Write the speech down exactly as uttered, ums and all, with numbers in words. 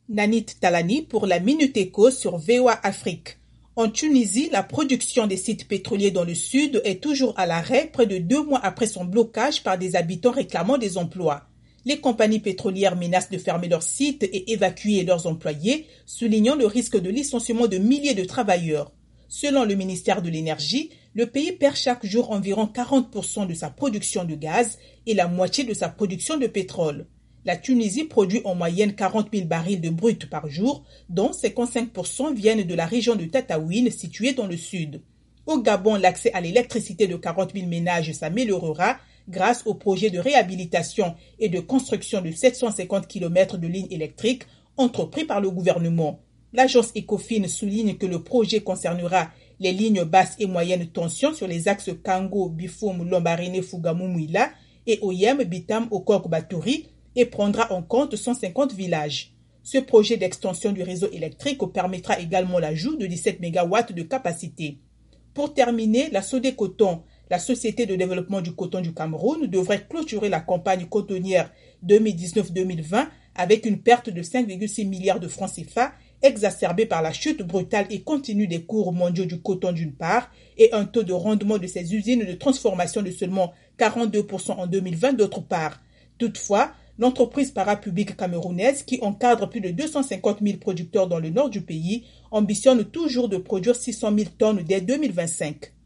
Nanit Talani pour la Minute Éco sur V O A Afrique. En Tunisie, la production des sites pétroliers dans le sud est toujours à l'arrêt près de deux mois après son blocage par des habitants réclamant des emplois. Les compagnies pétrolières menacent de fermer leurs sites et évacuer leurs employés, soulignant le risque de licenciement de milliers de travailleurs. Selon le ministère de l'Énergie, le pays perd chaque jour environ quarante pour cent de sa production de gaz et la moitié de sa production de pétrole. La Tunisie produit en moyenne quarante mille barils de brut par jour, dont cinquante-cinq pour cent viennent de la région de Tataouine, située dans le sud. Au Gabon, l'accès à l'électricité de quarante mille ménages s'améliorera grâce au projet de réhabilitation et de construction de sept cent cinquante kilomètres de lignes électriques entrepris par le gouvernement. L'agence Ecofin souligne que le projet concernera les lignes basses et moyennes tension sur les axes Kango, Bifoum, Lombarine, Fougamou, Mouila et Oyem, Bitam, Okok, Batouri, et prendra en compte cent cinquante villages. Ce projet d'extension du réseau électrique permettra également l'ajout de dix-sept mégawatts de capacité. Pour terminer, la Sodécoton, la Société de développement du coton du Cameroun, devrait clôturer la campagne cotonnière deux mille dix-neuf deux mille vingt avec une perte de cinq virgule six milliards de francs C F A exacerbée par la chute brutale et continue des cours mondiaux du coton d'une part et un taux de rendement de ses usines de transformation de seulement quarante-deux pour cent en deux mille vingt d'autre part. Toutefois, l'entreprise parapublique camerounaise, qui encadre plus de deux cent cinquante mille producteurs dans le nord du pays, ambitionne toujours de produire six cent mille tonnes dès deux mille vingt-cinq.